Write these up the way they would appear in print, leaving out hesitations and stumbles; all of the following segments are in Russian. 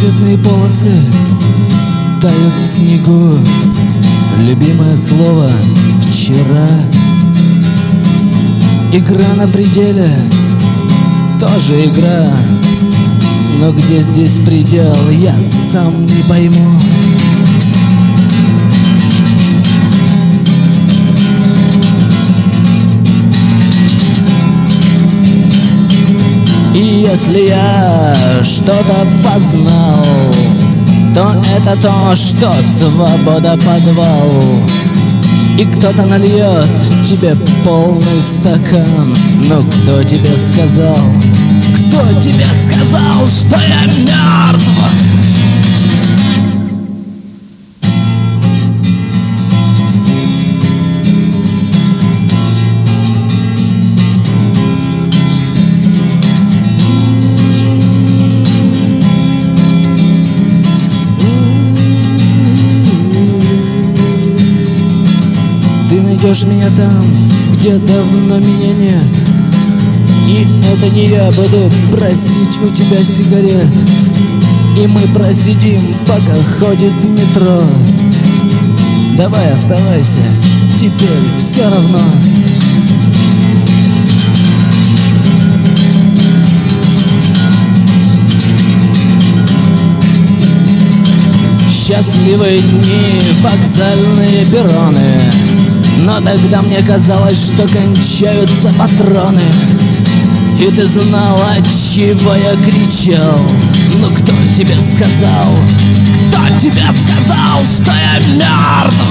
разноцветные полосы тают в снегу. Любимое слово вчера. Игра на пределе, тоже игра. Но где здесь предел, я сам не пойму. И если я что-то познал, то это то, что свобода подвал. И кто-то нальет тебе полный стакан. Но кто тебе сказал? Кто тебе сказал, что я мертв? Ты найдешь меня там, где давно меня нет. И это не я буду просить у тебя сигарет. И мы просидим, пока ходит метро. Давай оставайся, теперь все равно. Счастливые дни, вокзальные перроны. Но тогда мне казалось, что кончаются патроны. И ты знал, от чего я кричал. Ну кто тебе сказал? Кто тебе сказал, что я мертв?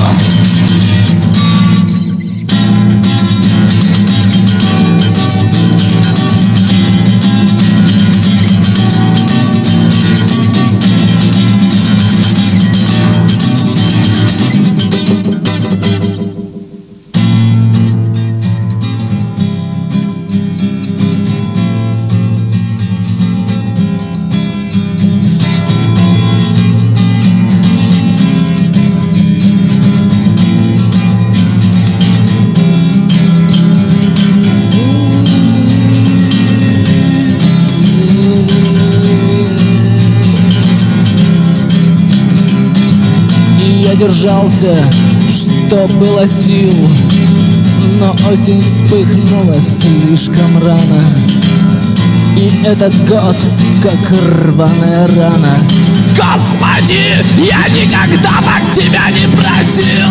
Я держался, что было сил, но осень вспыхнула слишком рано. И этот год, как рваная рана. Господи, я никогда так тебя не просил!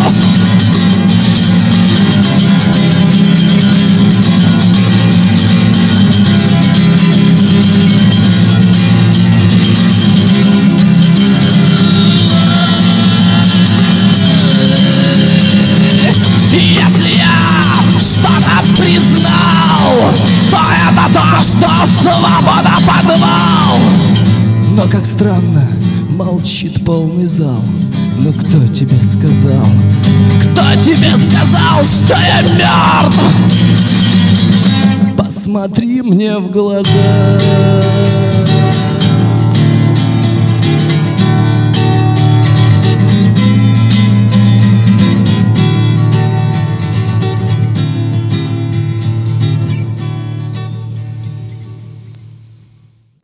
Если я что-то признал, то это то, что свобода подвал. Но как странно, молчит полный зал. Ну кто тебе сказал? Кто тебе сказал, что я мертв? Посмотри мне в глаза.